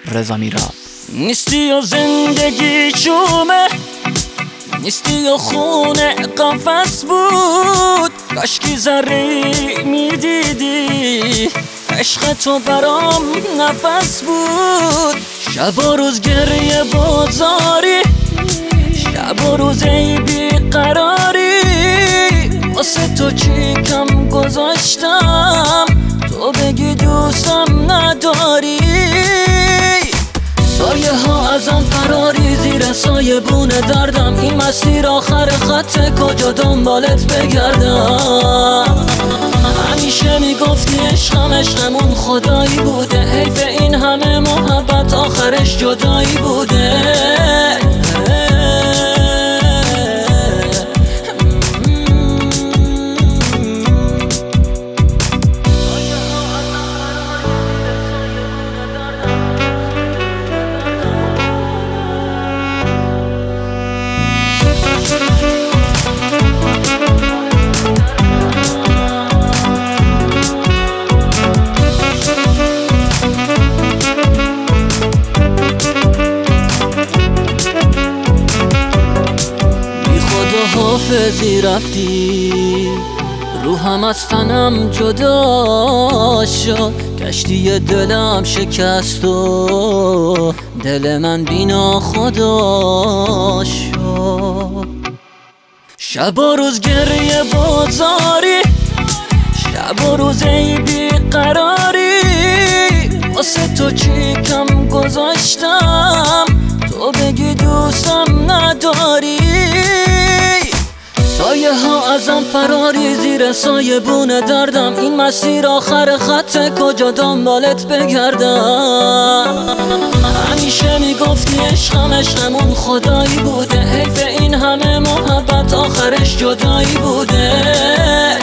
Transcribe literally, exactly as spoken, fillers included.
رضا میراب. نیستی و زندگی شومه، نیستی و خونه قفس بود. کاشکی ذره میدیدی، عشق تو برام نفس بود. شب و روز گریه بازاری، شب و روز ای بیقراری. واسه تو چی کم گذاشتم تو بگی دوستم نداری. سایه ها ازم فراری، زیر سایه بونه دردم. این مسیر آخر خط، کجا دنبالت بگردم؟ همیشه میگفتی عشقم عشقمون خدایی بوده. حیف این همه محبت آخرش جدایی بوده. حافظی رفتی، روحم از تنم جدا شد. کشتی دلم شکست و دل من بینا خدا شد. شب و روز گریه بازاری، شب و روز ای بیقراری. واسه تو چی کم گذاشتم تو بگی دوستم نداری. سایه ها ازم فراری، زیر سایه بونه دردم. این مسیر آخر خط، کجا دنبالت بگردم؟ همیشه میگفتی عشقم عشقمون خدایی بوده. حیف این همه محبت آخرش جدایی بوده.